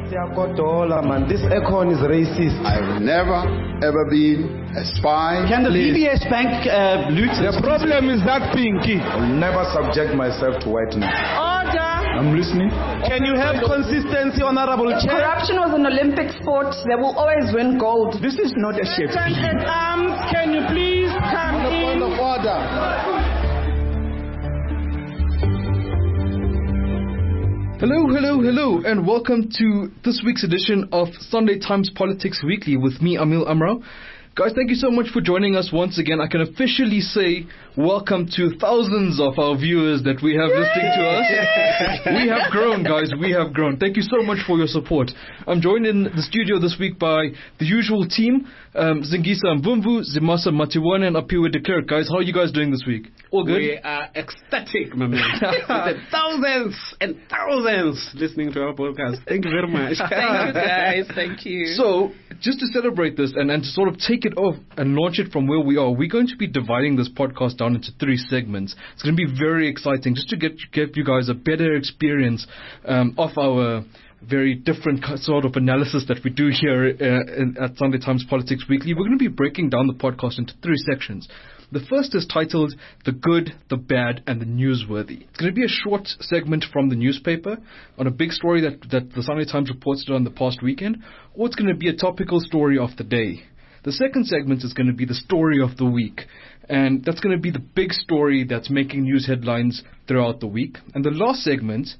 Man, this Econ is racist. I've never, ever been a spy. Can the DBS Bank loot? The problem is that Pinky. I'll never subject myself to whiteness. Order! I'm listening. Can you have consistency, Honorable Chair? Corruption was an Olympic sport. They will always win gold. This is not a ship. Can you please come in? Point of order. Hello, and welcome to this week's edition of Sunday Times Politics Weekly with me, Amil Amrao. Guys, thank you so much for joining us once again. I can officially say welcome to thousands of our viewers that we have listening to us. We have grown, guys. We have grown. Thank you so much for your support. I'm joined in the studio this week by the usual team, Zingisa Mvumvu, Zimasa Matiwane, and Apiwe de Klerk. Guys, how are you guys doing this week? All good? We are ecstatic, my man. Thousands and thousands listening to our podcast. Thank you very much. Thank you, guys. Thank you. So, just to celebrate this and to sort of take it off and launch it from where we are, we're going to be dividing this podcast down into 3 segments. It's going to be very exciting just to give you guys a better experience of our very different sort of analysis that we do here at Sunday Times Politics Weekly. We're going to be breaking down the podcast into 3 sections. The first is titled The Good, the Bad, and the Newsworthy. It's going to be a short segment from the newspaper on a big story that the Sunday Times reported on the past weekend, or it's going to be a topical story of the day. The second segment is going to be the story of the week, and that's going to be the big story that's making news headlines throughout the week. And the last segment,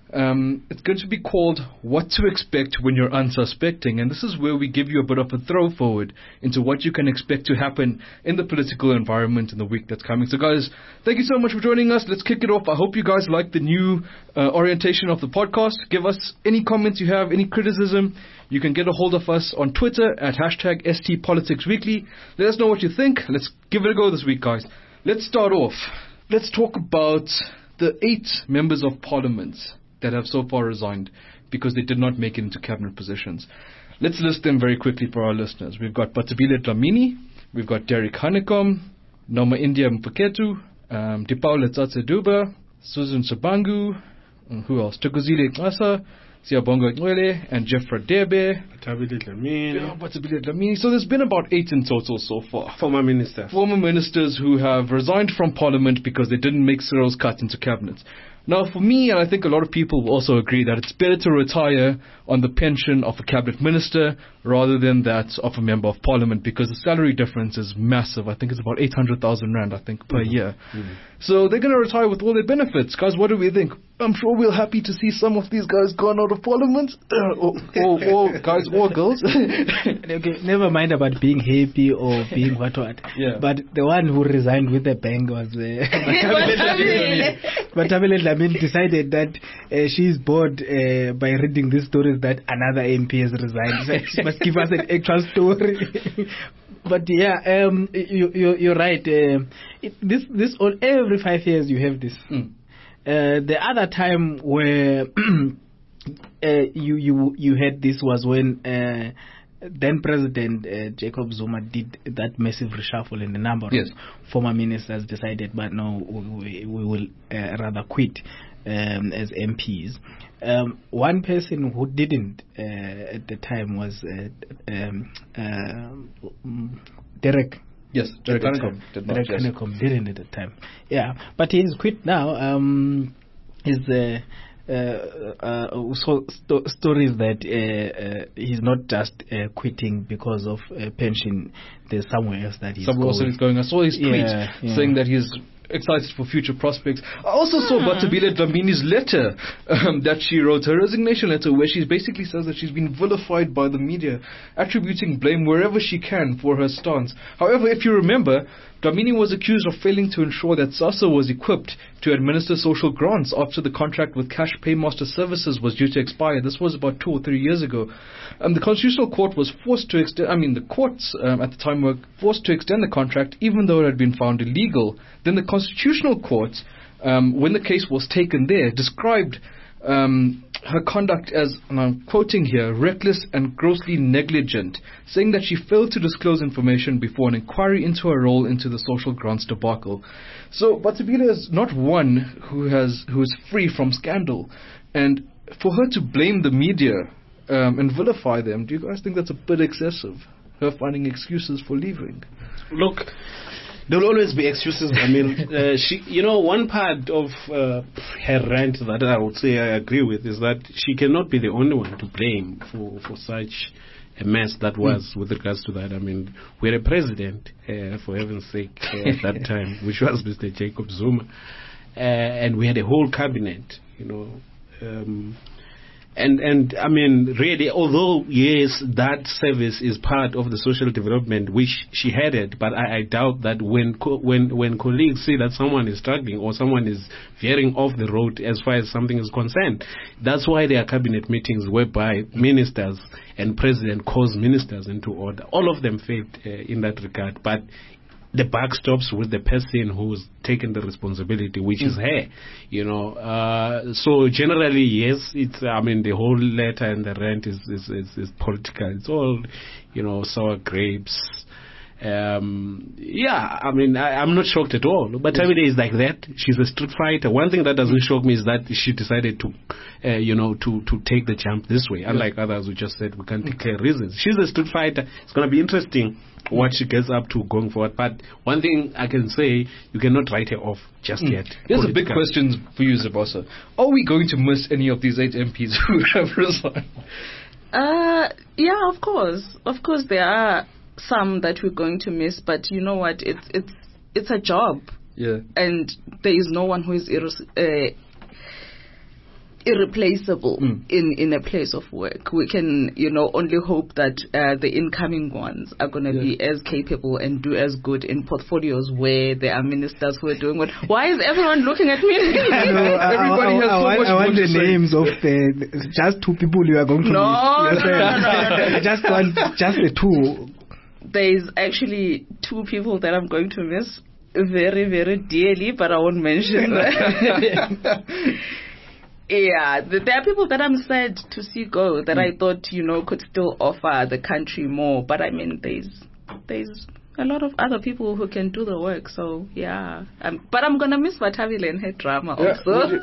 it's going to be called What to Expect When You're Unsuspecting, and this is where we give you a bit of a throw forward into what you can expect to happen in the political environment in the week that's coming. So guys, thank you so much for joining us. Let's kick it off. I hope you guys like the new orientation of the podcast. Give us any comments you have, any criticism. You can get a hold of us on Twitter at #STPoliticsWeekly. Let us know what you think. Let's give it a go this week, guys. Let's start off. Let's talk about the 8 members of parliament that have so far resigned because they did not make it into cabinet positions. Let's list them very quickly for our listeners. We've got Bathabile Dlamini, we've got Derek Hanekom, Noma India Mpuketu, Dipaula Tsatse-Duba, Susan Sabangu, who else? Tukozile Xasa, Siyabonga Ncwele, and Jeffrey Debe. Bathabile Dlamini. So there's been about 8 in total so far. Former ministers who have resigned from parliament because they didn't make Cyril's cut into cabinet. Now, for me, and I think a lot of people will also agree that it's better to retire on the pension of a cabinet minister rather than that of a member of parliament, because the salary difference is massive. I think it's about 800,000 rand, per year. So they're going to retire with all their benefits. Guys, what do we think? I'm sure we're happy to see some of these guys gone out of parliament, or guys or girls. Okay, never mind about being happy or being what. Yeah. But the one who resigned with a bang was Bathabile Dlamini decided that she's bored by reading these stories that another MP has resigned. So she must give us an actual story. But yeah, you're right. This on every 5 years you have this. The other time where you had this was when then President Jacob Zuma did that massive reshuffle, and the number of former ministers decided, but no, we will rather quit as MPs. One person who didn't at the time was Derek. Yes, Derek Hanekom didn't at the time. Yeah, but he's quit now. He's stories that he's not just quitting because of pension. There's somewhere else that he's going. I saw his tweet saying that he's excited for future prospects. I also saw Bathabile Dlamini's letter that she wrote, her resignation letter, where she basically says that she's been vilified by the media, attributing blame wherever she can for her stance. However, if you remember, Dlamini was accused of failing to ensure that SASSA was equipped to administer social grants after the contract with Cash Paymaster Services was due to expire. This was about 2 or 3 years ago. The Constitutional Court was forced to extend, the courts at the time were forced to extend the contract even though it had been found illegal. Then the Constitutional Court, when the case was taken there, described her conduct as, and I'm quoting here, reckless and grossly negligent, saying that she failed to disclose information before an inquiry into her role into the social grants debacle. So Bathabile is not one who is free from scandal, and for her to blame the media and vilify them. Do you guys think that's a bit excessive? Her finding excuses for leaving. Look, there will always be excuses. I mean, she, one part of her rant that I would say I agree with is that she cannot be the only one to blame for such a mess that was with regards to that. I mean, we had a president, for heaven's sake, at that time, which was Mr. Jacob Zuma, and we had a whole cabinet, And I mean, really, although, yes, that service is part of the social development which she headed, but I doubt that when colleagues see that someone is struggling or someone is veering off the road as far as something is concerned, that's why there are cabinet meetings whereby ministers and president calls ministers into order. All of them failed in that regard, but the buck stops with the person who's taken the responsibility, which is her, So generally, yes, it's. I mean, the whole letter and the rant is political. It's all, sour grapes. I mean, I'm not shocked at all. But Tabitha is like that. She's a street fighter. One thing that doesn't shock me is that she decided to, to take the jump this way. Unlike others who just said we can't declare reasons. She's a street fighter. It's going to be interesting what she gets up to going forward. But one thing I can say, you cannot write her off just yet. Here's a big question for you, Zabosa. Are we going to miss any of these 8 MPs who have resigned? Yeah, of course. Of course, there are some that we're going to miss, but you know what? It's a job. Yeah. And there is no one who is irreplaceable in a place of work. We can, only hope that the incoming ones are going to be as capable and do as good in portfolios where there are ministers who are doing what. Why is everyone looking at me? Everybody has so much. I want the names of just 2 people you are going to miss. No. I just want just the 2. There's actually 2 people that I'm going to miss very, very dearly, but I won't mention that. Yeah, there are people that I'm sad to see go that I thought, could still offer the country more. But I mean, there's a lot of other people who can do the work. So, yeah. But I'm going to miss Vathabile and her drama also.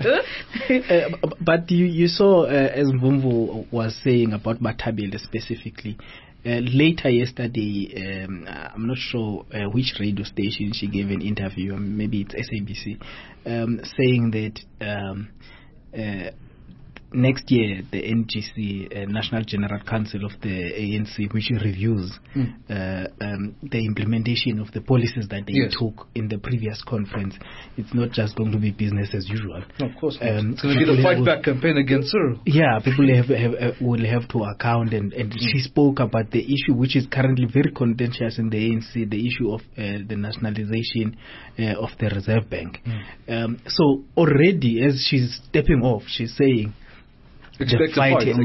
But you saw, as Mvumvu was saying about Vathabile specifically, later yesterday, I'm not sure which radio station she gave an interview, maybe it's SABC, saying that next year the NGC, National General Council of the ANC, which reviews the implementation of the policies that they took in the previous conference, it's not just going to be business as usual. No, of course not. It's going to be the fight back campaign against Cyril. Yeah, people will have to account, and she spoke about the issue which is currently very contentious in the ANC, the issue of the nationalization of the Reserve Bank. So already, as she's stepping off, she's saying, the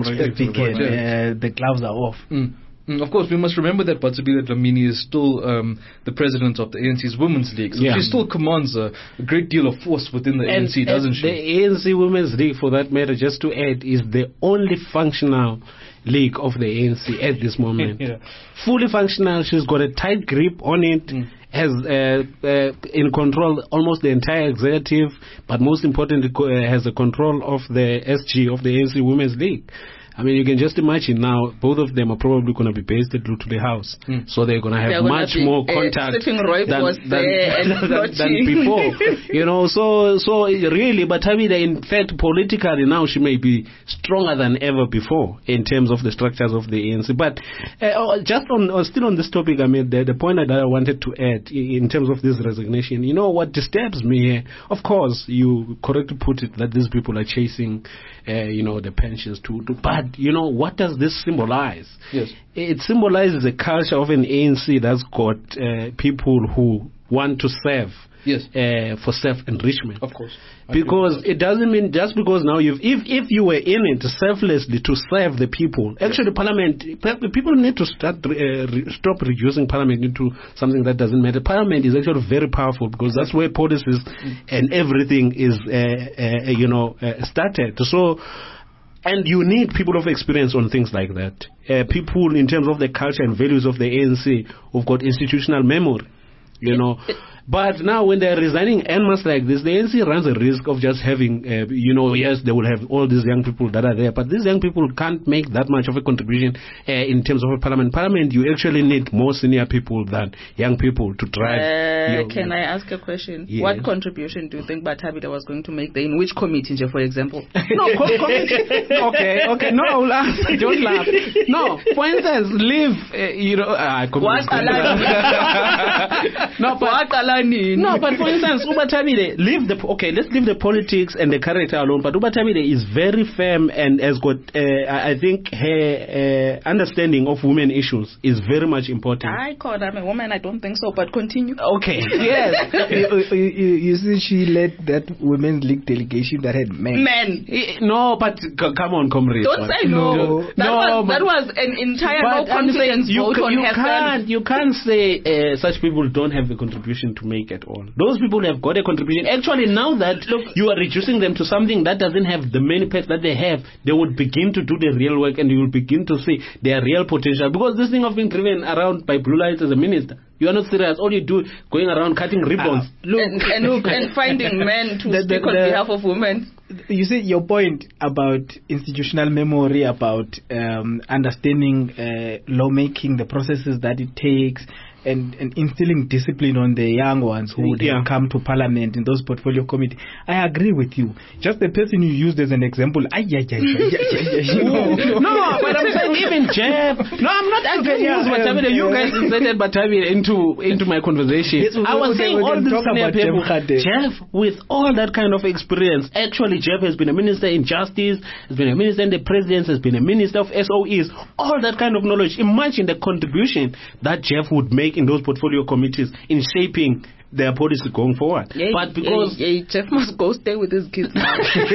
gloves are off. Of course, we must remember that Bathabile Dlamini is still the president of the ANC's Women's League. So she still commands a great deal of force within the ANC, doesn't she? The ANC Women's League, for that matter, just to add, is the only functional league of the ANC at this moment. Fully functional. She's got a tight grip on it. Has in control almost the entire executive, but most importantly has the control of the SG of the ANC Women's League. I mean, you can just imagine now, both of them are probably going to be based at Luthuli House. So they're going to have much more contact than before. So really, but Tabitha, in fact, politically now she may be stronger than ever before in terms of the structures of the ANC. But still on this topic, I mean, the point that I wanted to add in terms of this resignation, what disturbs me here, of course, you correctly put it that these people are chasing, the pensions but what does this symbolize? Yes. It symbolizes a culture of an ANC that's got people who want to serve for self-enrichment. Of course. Because it doesn't mean just because now if you were in it selflessly to serve the people, actually Parliament, people need to stop reducing Parliament into something that doesn't matter. Parliament is actually very powerful because that's where policies and everything is, started. So, and you need people of experience on things like that. People in terms of the culture and values of the ANC who've got institutional memory. But now when they're resigning en masse like this, the ANC runs a risk of just having, yes, they will have all these young people that are there, but these young people can't make that much of a contribution in terms of a parliament. Parliament, you actually need more senior people than young people to drive. Can I ask a question? Yes. What contribution do you think Bathabile was going to make there? In which committee, for example? No, okay. No, I will ask. Don't laugh. No, for instance, leave, No, but for instance, Ubatabile, let's leave the politics and the character alone, but Ubatabile is very firm and has got, I think, her understanding of women issues is very much important. I'm a woman, I don't think so, but continue. Okay, yes. you see, she led that women's league delegation that had men. No, but come on, comrade. Don't say no. That was an entire no confidence vote on herself. You can't say such people don't have a contribution to make at all. Those people have got a contribution. Actually, now that you are reducing them to something that doesn't have the many pets that they have, they would begin to do the real work and you will begin to see their real potential. Because this thing of being driven around by blue lights as a minister, you are not serious. All you do going around cutting ribbons. And finding men to speak on behalf of women. You see, your point about institutional memory, about understanding lawmaking, the processes that it takes, and instilling discipline on the young ones who would have come to parliament in those portfolio committees. I agree with you. Just the person you used as an example. No, but I'm saying even Jeff. No, I'm not actually use Bathabile. You guys inserted Bathabile into my conversation. Yes, I was saying all these senior people. Jeff, with all that kind of experience, actually Jeff has been a minister in justice, has been a minister in the presidency, has been a minister of SOEs, all that kind of knowledge. Imagine the contribution that Jeff would make in those portfolio committees in shaping their policy going forward. But because Jeff must go stay with his kids now.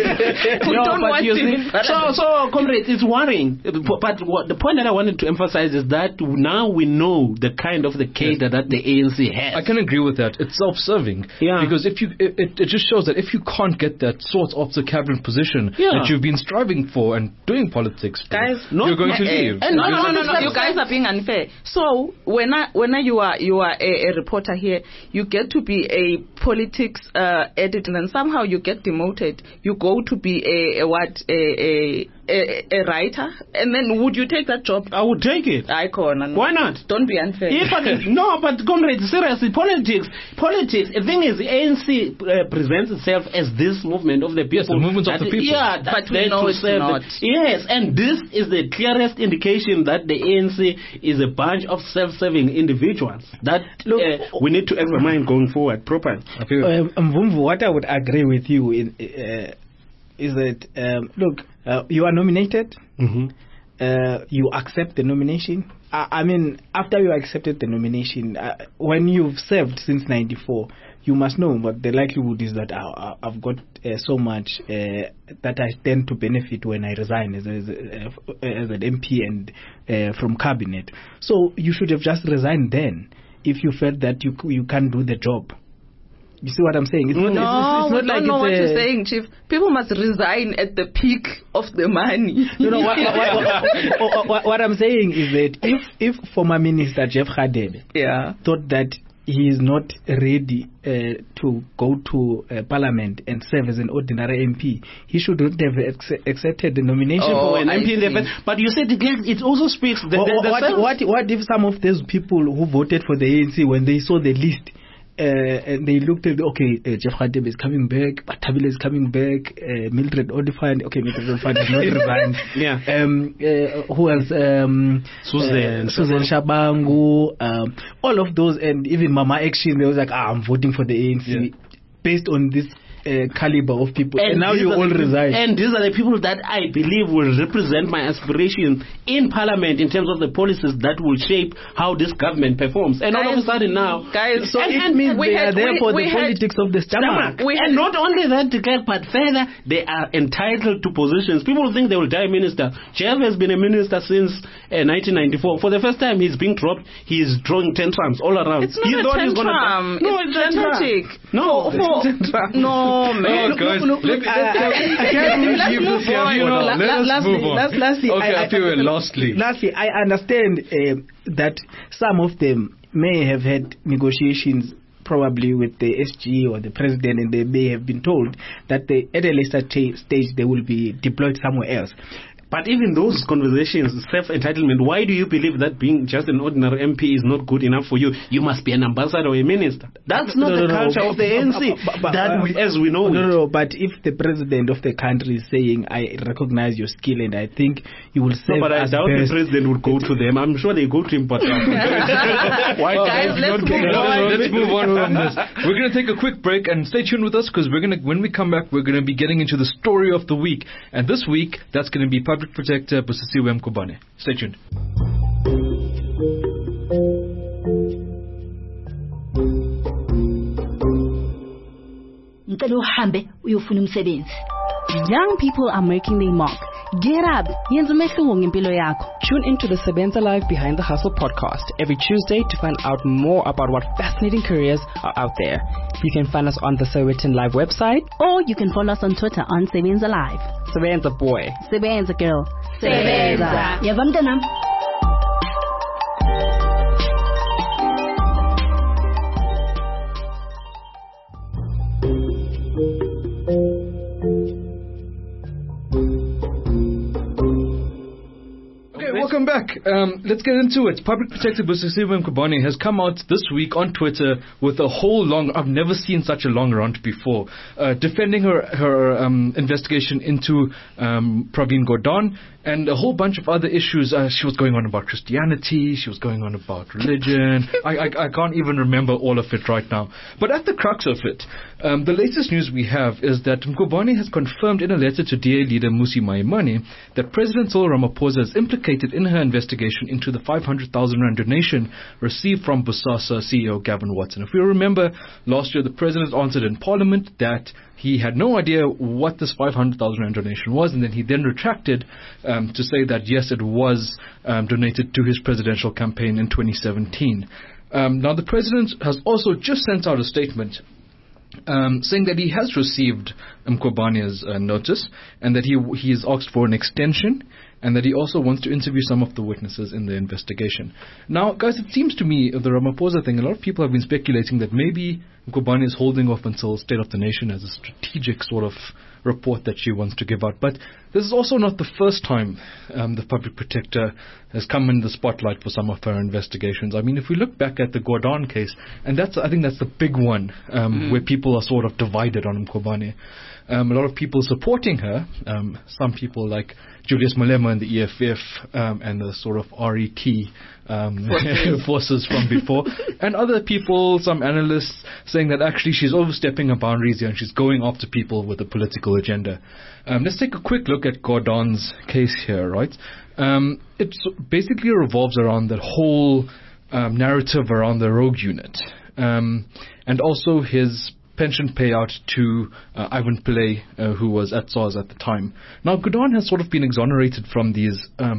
So comrades, it's worrying. But the point that I wanted to emphasize is that now we know the kind of the cadre that the ANC has. I can agree with that. It's self-serving. Because if it just shows that if you can't get that sort of the cabinet position that you've been striving for and doing politics for, guys, you're going to leave. No, you guys are being unfair. So when you are a reporter here, you get to be a politics editor, and somehow you get demoted. You go to be a writer, and then would you take that job? I would take it. Why not? Don't be unfair. No, but comrades, seriously, politics. The thing is, the ANC presents itself as this movement of the people. Yes, the movement of the people. Yeah, but we know it's not. Yes, and this is the clearest indication that the ANC is a bunch of self-serving individuals that we need to examine going forward properly. Mvumvu, what I would agree with you in is that you are nominated. You accept the nomination. I mean, after you accepted the nomination, when you've served since '94, you must know what the likelihood is that I've got so much that I stand to benefit when I resign as an MP and from cabinet. So you should have just resigned then if you felt that you can't do the job. You see what I'm saying? It's not like know what you're saying, Chief. People must resign at the peak of the money. What I'm saying is that if former Minister Jeff Radebe thought that he is not ready to go to Parliament and serve as an ordinary MP, he shouldn't have accepted the nomination for an MP. But you said it also speaks. What if some of those people who voted for the ANC, when they saw the list, and they looked at Jeff Radebe is coming back, Bathabile is coming back, Mildred Oliphant. Mildred Oliphant is not resigned. Who else? Susan Shabangu. All of those, and even Mama Action. They was like, I'm voting for the ANC based on this caliber of people, and now you all resign. And these are the people that I believe will represent my aspiration in Parliament in terms of the policies that will shape how this government performs. And all of a sudden now, so it means they are there for the politics of the stomach. And not only that, but further, they are entitled to positions. People think they will die minister. Jeff has been a minister since 1994. For the first time, he's being dropped. He is drawing tantrums all around. It's not a tantrum. It's strategic. No, man. Let's move on. Lastly, I understand that some of them may have had negotiations probably with the SG or the president, and they may have been told that at a later stage they will be deployed somewhere else. But even those conversations, self-entitlement, why do you believe that being just an ordinary MP is not good enough for you? You must be an ambassador or a minister. That's not the culture of the ANC. As we know. No, but if the president of the country is saying, I recognize your skill and I think you will serve but I doubt the president would go to them. I'm sure they go to him, but why guys, let's move on from this. We're going to take a quick break and stay tuned with us, because when we come back, we're going to be getting into the story of the week. And this week, that's going to be Public Protector Busisiwe Mkhwebane. Stay tuned. Young people are making their mark. Get up. Tune into the Sebenza Live Behind the Hustle podcast every Tuesday to find out more about what fascinating careers are out there. You can find us on the Sowetan Live website, or you can follow us on Twitter on Sebenza Live. Sebenza boy. Sebenza girl. Sebenza. Yavamdanam. Welcome back. Let's get into it. Public Protector Busisiwe Mkhwebane has come out this week on Twitter with a whole long, I've never seen such a long rant before, defending her investigation into Pravin Gordhan and a whole bunch of other issues. She was going on about Christianity, she was going on about religion. I can't even remember all of it right now. But at the crux of it, the latest news we have is that Mkhwebane has confirmed in a letter to DA leader Mmusi Maimane that President Cyril Ramaphosa is implicated in her investigation into the 500,000 rand donation received from Bosasa CEO Gavin Watson. If you remember, last year the president answered in Parliament that he had no idea what this 500,000 rand donation was, and then he then retracted to say that yes, it was donated to his presidential campaign in 2017. Now the president has also just sent out a statement saying that he has received Mkhwebane's notice, and that he has asked for an extension, and that he also wants to interview some of the witnesses in the investigation. Now, guys, it seems to me, the Ramaphosa thing, a lot of people have been speculating that maybe Mkhwebane is holding off until State of the Nation as a strategic sort of report that she wants to give out. But this is also not the first time the Public Protector has come in the spotlight for some of her investigations. I mean, if we look back at the Gordhan case, and I think that's the big one where people are sort of divided on Mkhwebane. A lot of people supporting her, some people like Julius Malema and the EFF and the sort of RET forces from before, and other people, some analysts, saying that actually she's overstepping her boundaries here and she's going after people with a political agenda. Let's take a quick look at Gordhan's case here, right? It basically revolves around that whole narrative around the rogue unit, and also his pension payout to Ivan Pillay, who was at SARS at the time. Now, Gordhan has sort of been exonerated from these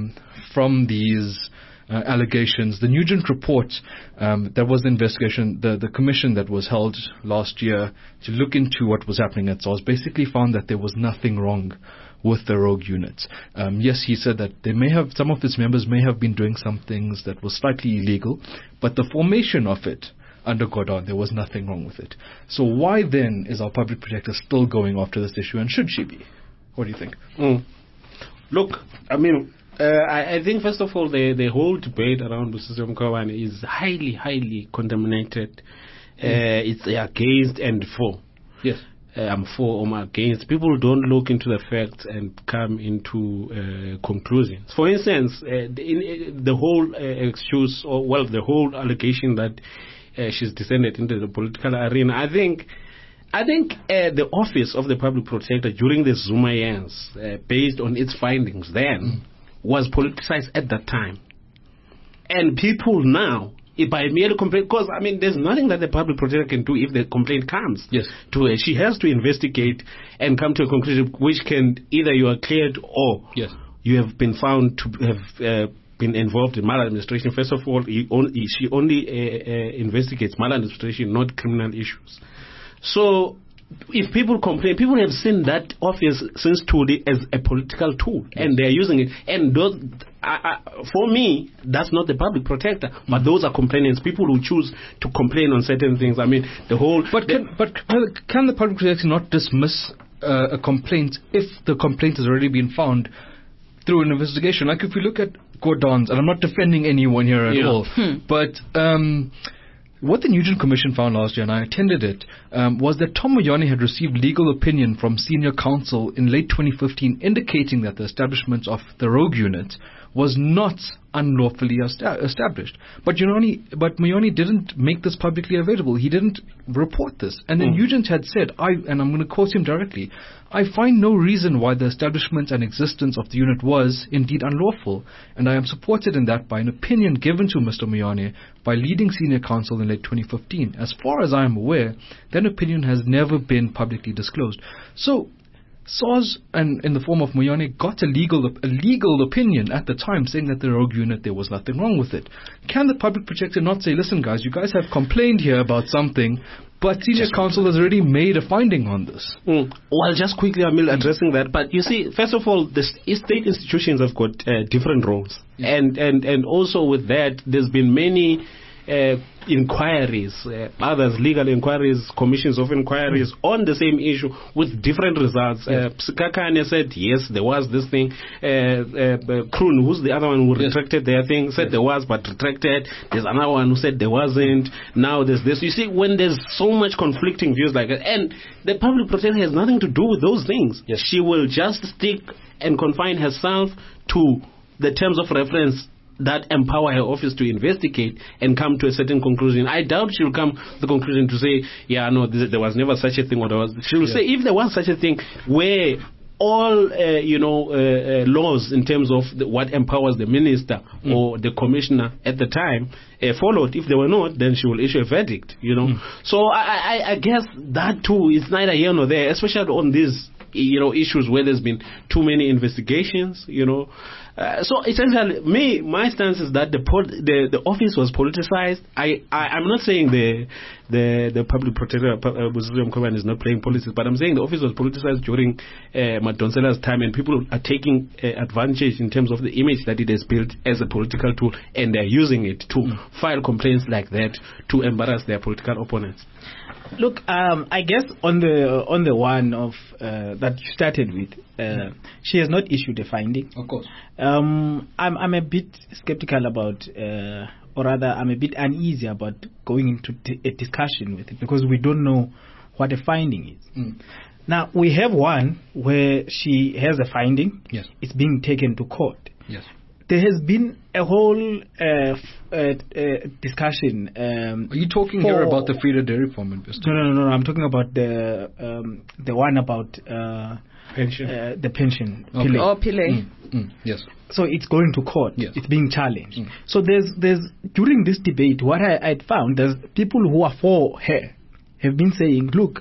allegations. The Nugent report, that was the investigation, the commission that was held last year to look into what was happening at SARS, basically found that there was nothing wrong with the rogue units. Yes, he said that some of its members may have been doing some things that were slightly illegal, but the formation of it under Gordhan, there was nothing wrong with it. So why then is our Public Protector still going after this issue, and should she be? What do you think? Look, I mean, I think first of all, the whole debate around Busisiwe Mkhwebane is highly, highly contaminated. It's against and for. Yes. I'm for or I'm against. People don't look into the facts and come into conclusions. For instance, the whole excuse, the whole allegation that she's descended into the political arena. I think the office of the Public Protector during the Zuma years, based on its findings then, was politicized at that time. And people now, by merely complaint, because I mean, there's nothing that the Public Protector can do if the complaint comes to her. She has to investigate and come to a conclusion which can either you are cleared or you have been found to have been involved in maladministration. First of all, she only investigates maladministration, not criminal issues. So if people complain, people have seen that office since today as a political tool, and they are using it. And for me, that's not the public protector, but those are complainants, people who choose to complain on certain things. I mean, the whole... But can the public protector not dismiss a complaint if the complaint has already been found through an investigation? Like if we look at Gordon's, and I'm not defending anyone here at all, but what the Nugent Commission found last year, and I attended it, was that Tom Moyane had received legal opinion from senior counsel in late 2015 indicating that the establishment of the rogue unit was not unlawfully established. But Moyane didn't make this publicly available. He didn't report this. And then Nugent had said, and I'm going to quote him directly, "I find no reason why the establishment and existence of the unit was indeed unlawful, and I am supported in that by an opinion given to Mr. Moyane by leading senior counsel in late 2015. As far as I am aware, that opinion has never been publicly disclosed." So SARS, and in the form of Moyane, got a legal opinion at the time saying that the rogue unit, there was nothing wrong with it. Can the public protector not say, listen guys, you guys have complained here about something, but senior counsel has already made a finding on this? Well, just quickly, Emil, addressing that. But you see, first of all, the state institutions have got different roles. And also with that, there's been many inquiries, others legal inquiries, commissions of inquiries on the same issue with different results. Kakane said yes, there was this thing. Kroon, who's the other one who retracted their thing, said there was but retracted. There's another one who said there wasn't. Now there's this. You see, when there's so much conflicting views like that, and the public protector has nothing to do with those things. She will just stick and confine herself to the terms of reference that empower her office to investigate and come to a certain conclusion. I doubt she'll come to the conclusion to say, there was never such a thing. Or there was. She'll say, if there was such a thing, where all laws in terms of what empowers the minister or the commissioner at the time followed. If they were not, then she will issue a verdict. So I guess that too is neither here nor there, especially on these issues where there's been too many investigations. So essentially, my stance is that the office was politicized. I'm not saying the public protector William Coban is not playing politics, but I'm saying the office was politicized during Madonsela's time, and people are taking advantage in terms of the image that it has built as a political tool, and they're using it to file complaints like that to embarrass their political opponents. Look, I guess on the one of that you started with, she has not issued a finding. Of course. I'm a bit skeptical about, or rather, I'm a bit uneasy about going into a discussion with it because we don't know what a finding is. Now we have one where she has a finding. Yes. It's being taken to court. Yes. There has been a whole discussion. Are you talking here about the Frida Dairy Farm investigation? No. I'm talking about the one about pension. The pension. Okay. Pile. Pile. Yes. So it's going to court. Yes. It's being challenged. So there's during this debate, what I found, there's people who are for her have been saying, look,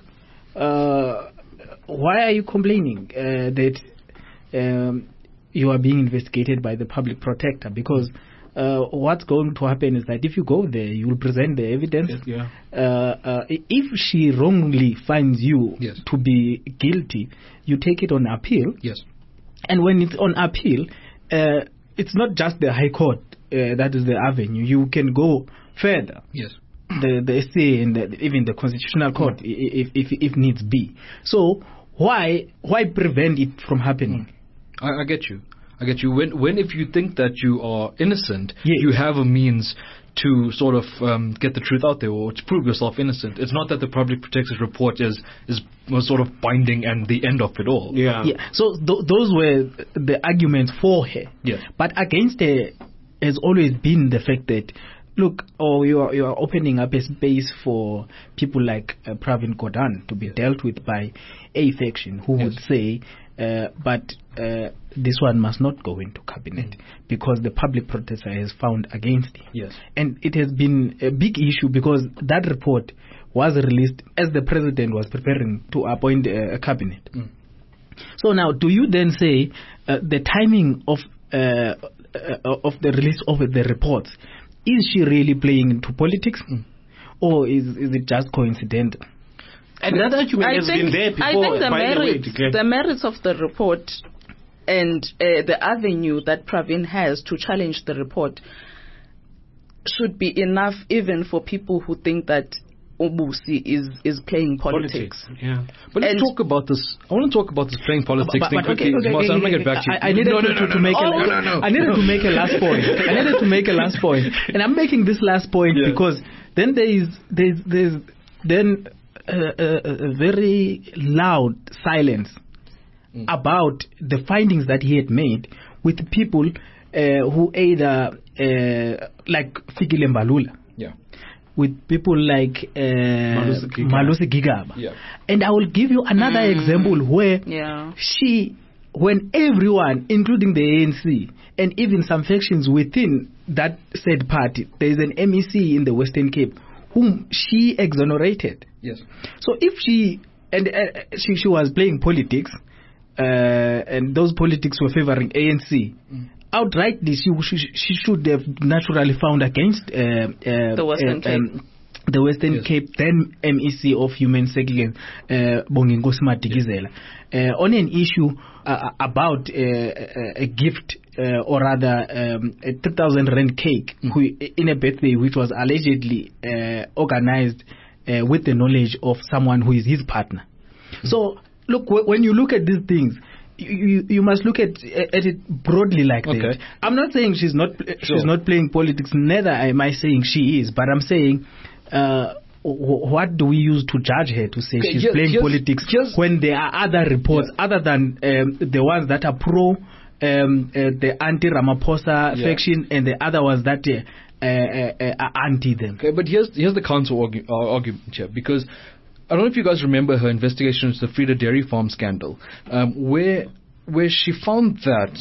why are you complaining that you are being investigated by the public protector? Because what's going to happen is that if you go there, you will present the evidence. If she wrongly finds you to be guilty, you take it on appeal. Yes. And when it's on appeal, it's not just the High Court that is the avenue. You can go further. Yes. The SCA and even the Constitutional Court, if needs be. So why prevent it from happening? I get you. When if you think that you are innocent, you have a means to sort of get the truth out there or to prove yourself innocent. It's not that the public protector's report was sort of binding and the end of it all. Yeah. So those were the arguments for her. Yes. But against her has always been the fact that, look, you are opening up a space for people like Pravin Gordhan to be dealt with by a faction who would say, but this one must not go into cabinet because the public protector has found against him. Yes. And it has been a big issue because that report was released as the president was preparing to appoint a cabinet. So now, do you then say the timing of the release of the reports, is she really playing into politics, or is it just coincidental? And that argument has been there before. I think the merits of the report and the avenue that Pravin has to challenge the report should be enough even for people who think that Ubusi is playing politics. Yeah. But let's talk about this. I want to talk about this playing politics thing quickly. I'm going to get back to you. I needed to make I needed to make a last point. I needed to make a last point. And I'm making this last point because then there's then a very loud silence about the findings that he had made with people who either like Fikile Mbalula. Yeah. With people like Malusi Gigaba. Yeah. And I will give you another example where when everyone, including the ANC, and even some factions within that said party, there is an MEC in the Western Cape whom she exonerated. Yes. So if she was playing politics, and those politics were favoring ANC, outrightly, she should have naturally found against the Western Cape. The Western Cape, then MEC of Human Settlement, Bonginkosi Madikizela, on an issue about a gift, or rather a 3,000 rand cake in a birthday which was allegedly organized with the knowledge of someone who is his partner. So, look, when you look at these things, you must look at it broadly like that. I'm not saying she's not playing politics. Neither am I saying she is. But I'm saying, what do we use to judge her to say she's playing politics when there are other reports other than the ones that are pro the anti-Ramaphosa faction and the other ones that are anti them. Okay, but here's the counter argument here, because I don't know if you guys remember her investigation into the Frida Dairy Farm scandal, where she found that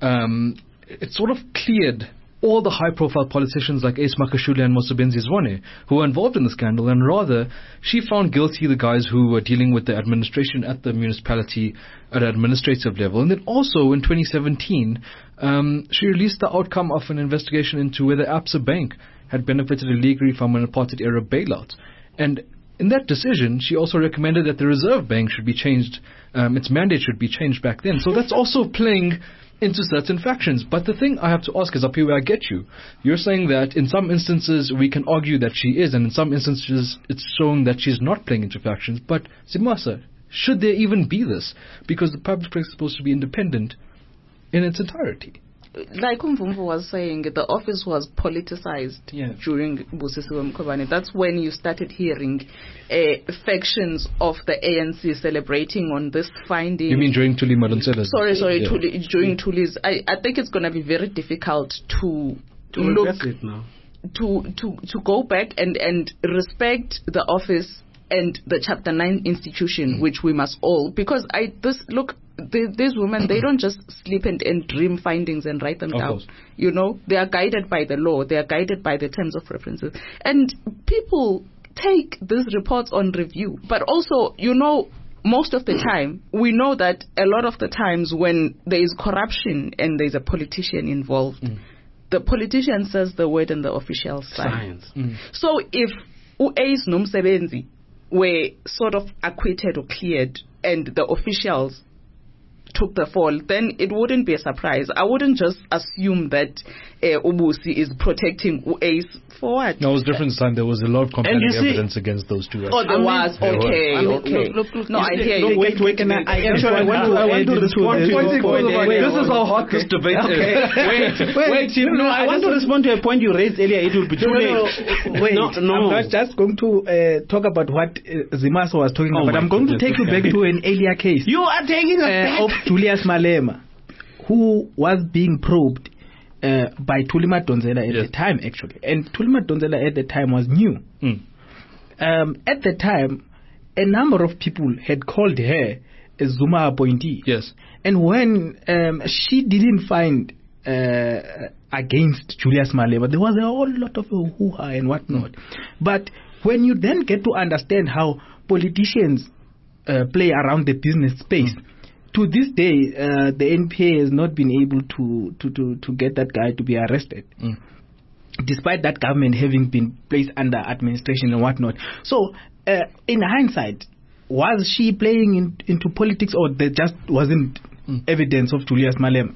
it sort of cleared all the high-profile politicians like Ace Makashule and Mosebenzi Zwane who were involved in the scandal, and rather she found guilty the guys who were dealing with the administration at the municipality at an administrative level. And then also in 2017, she released the outcome of an investigation into whether Absa Bank had benefited illegally from an apartheid-era bailout. And in that decision, she also recommended that the Reserve Bank should be changed, its mandate should be changed back then. So that's also playing into certain factions. But the thing I have to ask is, up here where I get you. You're saying that in some instances we can argue that she is, and in some instances it's shown that she's not playing into factions. But Zimasa, should there even be this? Because the public press is supposed to be independent in its entirety. Like Umvumvu was saying, the office was politicized during Busisiwe Mkhwebane. That's when you started hearing factions of the ANC celebrating on this finding. You mean during Thuli Madonsela? Sorry, during Thuli's. I think it's going to be very difficult to look it now. To go back and respect the office and the Chapter 9 institution, which we must all, because these women, they don't just sleep and dream findings and write them down. You know, they are guided by the law. They are guided by the terms of references. And people take these reports on review. But also, you know, most of the time, we know that a lot of the times when there is corruption and there's a politician involved, the politician says the word and the officials sign. So if Uace Nomsebenzi were sort of acquitted or cleared and the officials took the fall, then it wouldn't be a surprise. I wouldn't just assume that Ubusi is protecting Uace for what? No, it was different this time. There was a lot of compelling evidence against those two. Oh, there was? Okay. Look. No, I hear you. Wait, I want to respond to your point. This is how hot this debate is. Wait. No, I want to respond to a point you raised earlier. It will be too late. Wait, I'm not just going to talk about what Zimasa was talking about. I'm going to take you back to an earlier case. You are taking us back. Of Julius Malema, who was being probed by Thuli Madonsela at the time, actually. And Thuli Madonsela at the time was new. At the time, a number of people had called her a Zuma appointee. Yes. And when she didn't find against Julius Malema, there was a whole lot of hoo-ha and whatnot. But when you then get to understand how politicians play around the business space, to this day, the NPA has not been able to get that guy to be arrested, despite that government having been placed under administration and whatnot. So, in hindsight, was she playing into politics, or there just wasn't evidence of Julius Malema?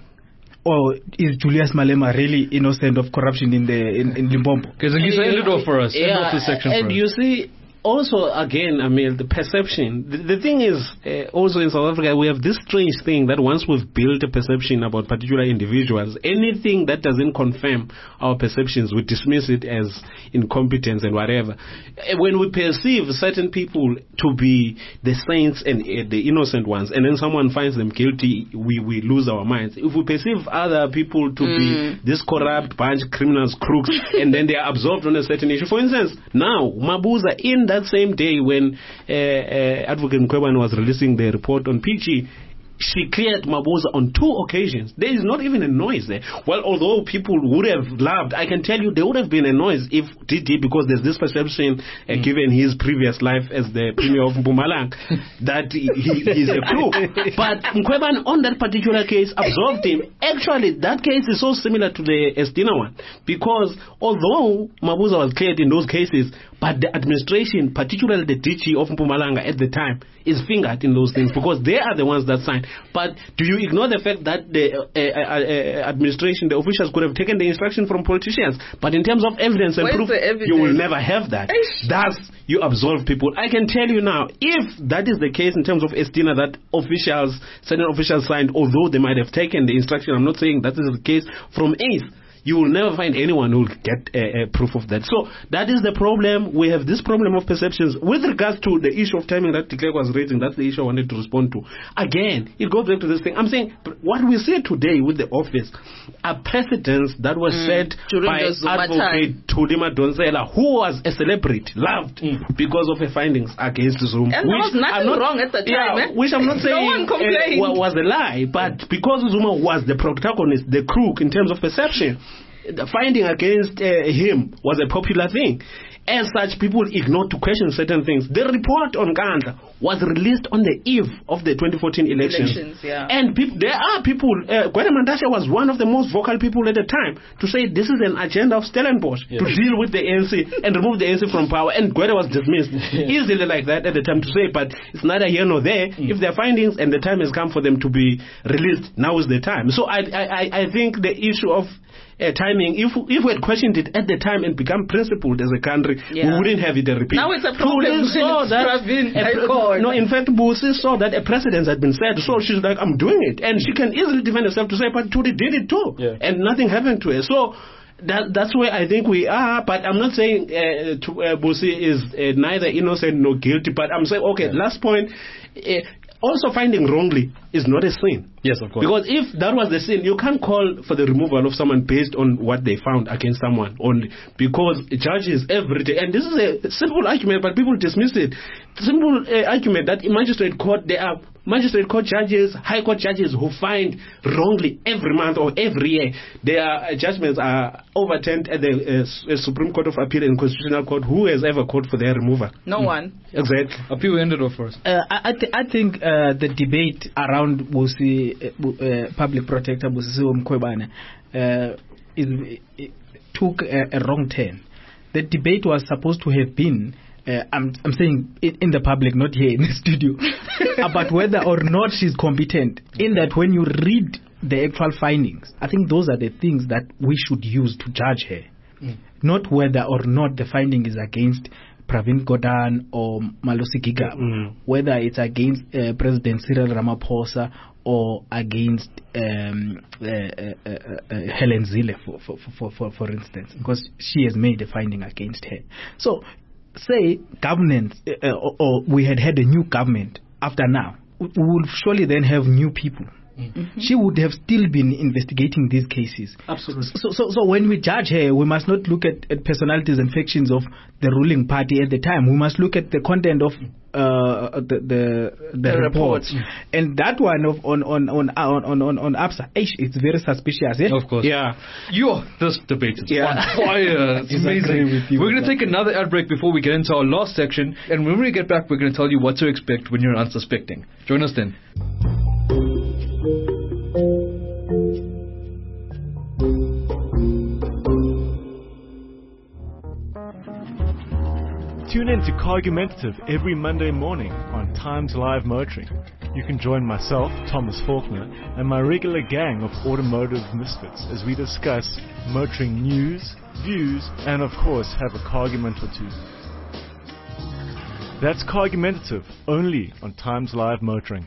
Or is Julius Malema really innocent of corruption in Limpopo? Because you end it off for us. End off this section and for us. you see, also, again, I mean, the perception. The thing is, also in South Africa, we have this strange thing that once we've built a perception about particular individuals, anything that doesn't confirm our perceptions, we dismiss it as incompetence and whatever. When we perceive certain people to be the saints and the innocent ones, and then someone finds them guilty, we lose our minds. If we perceive other people to be this corrupt bunch, criminals, crooks, and then they are absolved on a certain issue. For instance, now, Mabuza, in that same day when Advocate Mkhwebane was releasing the report on PG, she cleared Mabuza on 2 occasions. There is not even a noise there. Well, although people would have loved, I can tell you there would have been a noise if DD, because there's this perception given his previous life as the Premier of Mpumalanga that he is a crook. But Mkhwebane on that particular case absolved him. Actually, that case is so similar to the Estina one, because although Mabuza was cleared in those cases, but the administration, particularly the DG of Mpumalanga at the time, is fingered in those things because they are the ones that signed. But do you ignore the fact that the administration, the officials could have taken the instruction from politicians? But in terms of evidence and proof, you will never have that. Thus, you absolve people. I can tell you now, if that is the case in terms of Estina, that certain officials signed, although they might have taken the instruction, I'm not saying that is the case from ACE, you will never find anyone who will get proof of that. So that is the problem. We have this problem of perceptions. With regards to the issue of timing that Declerc was raising, that's the issue I wanted to respond to. Again, it goes back to this thing. I'm saying what we see today with the office are precedents that were set by Advocate Thuli Madonsela, who was a celebrity, loved because of her findings against Zuma. And there was nothing wrong at the time. Which I'm not saying no one complained. Was a lie, but because Zuma was the protagonist, the crook in terms of perception, the finding against him was a popular thing. As such, people ignored to question certain things. The report on Gandla was released on the eve of the 2014 elections. And there are people, Gwede Mantashe was one of the most vocal people at the time to say this is an agenda of Stellenbosch to deal with the ANC and remove the ANC from power. And Gwede was dismissed easily like that at the time to say, but it's neither here nor there. If there are findings and the time has come for them to be released, now is the time. So I think the issue of timing, if we had questioned it at the time and become principled as a country, we wouldn't have it a repeat. Now it's a problem. No, in fact, Busi saw that a precedent had been set, so she's like, I'm doing it. And she can easily defend herself to say, but Thuli did it too. And nothing happened to her. So that's where I think we are. But I'm not saying Busi is neither innocent nor guilty, but I'm saying, okay, last point, also finding wrongly is not a sin. Yes, of course. Because if that was the sin, you can't call for the removal of someone based on what they found against someone only. Because judges every day, and this is a simple argument, but people dismiss it. Simple argument that in magistrate court, there are magistrate court judges, high court judges who find wrongly every month or every year. Their judgments are overturned at the Supreme Court of Appeal and Constitutional Court. Who has ever called for their removal? No one. Exactly. Appeal ended off first. I think the debate around Busi, Public Protector Busisiwe Mkhwebane, took a wrong turn. The debate was supposed to have been, I'm saying in the public, not here in the studio, about whether or not she's competent. In that, when you read the actual findings, I think those are the things that we should use to judge her. Not whether or not the finding is against Pravin Gordhan or Malusi Gigaba, whether it's against President Cyril Ramaphosa or against Helen Zille, for instance, because she has made a finding against her. So, say governance, or we had a new government after now, we would surely then have new people. She would have still been investigating these cases. Absolutely. So when we judge her, we must not look at personalities and factions of the ruling party at the time. We must look at the content of the reports. And that one on ABSA, it's very suspicious. Of course. Yeah. This debate is on fire. It's amazing. We're going to take another ad break before we get into our last section. And when we get back, we're going to tell you what to expect when you're unsuspecting. Join us then. Tune in to Cargumentative every Monday morning on Times Live Motoring. You can join myself, Thomas Faulkner, and my regular gang of automotive misfits as we discuss motoring news, views, and of course have a cargument or two. That's Cargumentative, only on Times Live Motoring.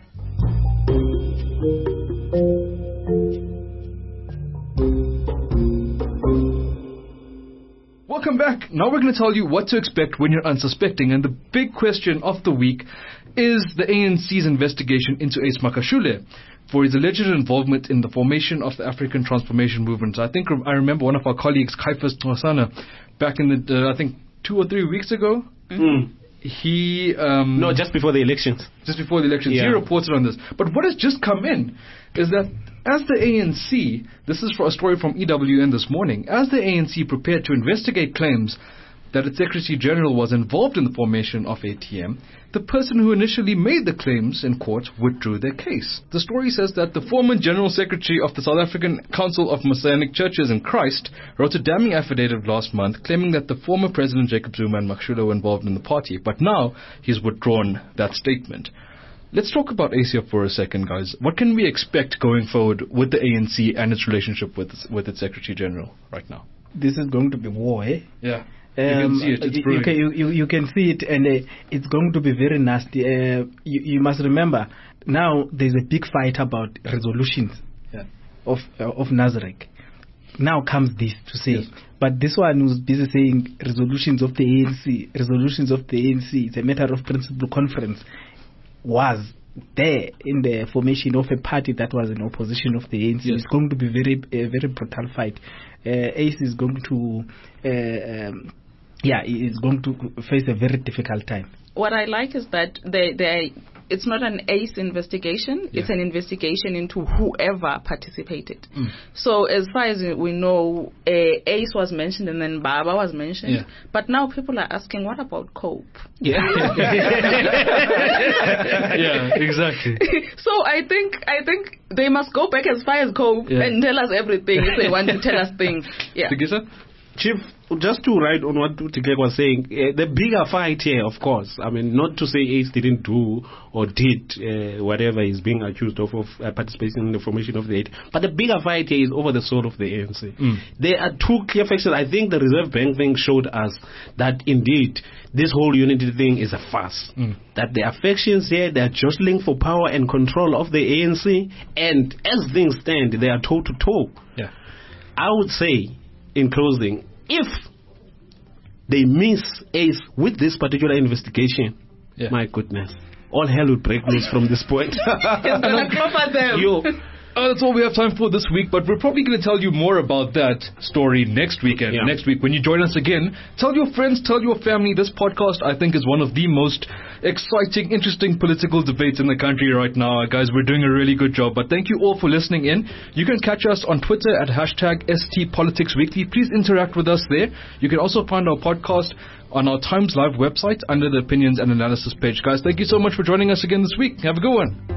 Welcome back. Now we're going to tell you what to expect when you're unsuspecting. And the big question of the week is the ANC's investigation into Ace Makashule for his alleged involvement in the formation of the African Transformation Movement. I think I remember one of our colleagues, Kaifas Twasana, back in the, I think 2 or 3 weeks ago. He no, just before the elections. Just before the elections, he reported on this. But what has just come in is that as the ANC, this is for a story from EWN this morning, as the ANC prepared to investigate claims that its Secretary General was involved in the formation of ATM, the person who initially made the claims in court withdrew their case. The story says that the former General Secretary of the South African Council of Messianic Churches in Christ wrote a damning affidavit last month claiming that the former President Jacob Zuma and Makashule were involved in the party, but now he's withdrawn that statement. Let's talk about ACF for a second, guys. What can we expect going forward with the ANC and its relationship with its Secretary General right now? This is going to be war, eh? Yeah. You can see it. It's you can see it, and it's going to be very nasty. You must remember, now there's a big fight about resolutions of Nasrec. Now comes this to say, but this one was busy saying resolutions of the ANC. It's a matter of principle conference. Was there in the formation of a party that was in opposition of the ANC. It's going to be a very brutal fight. ACE is going to is going to face a very difficult time. What I like is that it's not an ACE investigation, it's an investigation into whoever participated. So as far as we know, ACE was mentioned and then Baba was mentioned, but now people are asking, what about COPE? Yeah, exactly. So I think they must go back as far as COPE and tell us everything if they want to tell us things. Chief, just to write on what Tikek was saying, the bigger fight here, of course, I mean, not to say ACE didn't do or did whatever is being accused of participating in the formation of the AT, but the bigger fight here is over the soul of the ANC. There are two clear factions. I think the Reserve Bank thing showed us that indeed this whole unity thing is a farce. That there are factions here, they are jostling for power and control of the ANC, and as things stand, they are toe to toe. I would say, in closing, if they miss ACE with this particular investigation, my goodness, all hell will break loose from this point. It's gonna clap at them. That's all we have time for this week, but we're probably going to tell you more about that story next weekend. Next week, when you join us again, tell your friends, tell your family. This podcast, I think, is one of the most exciting, interesting political debates in the country right now. Guys, we're doing a really good job, but thank you all for listening in. You can catch us on Twitter at #STPoliticsWeekly. Please interact with us there. You can also find our podcast on our Times Live website under the Opinions and Analysis page. Guys, thank you so much for joining us again this week. Have a good one.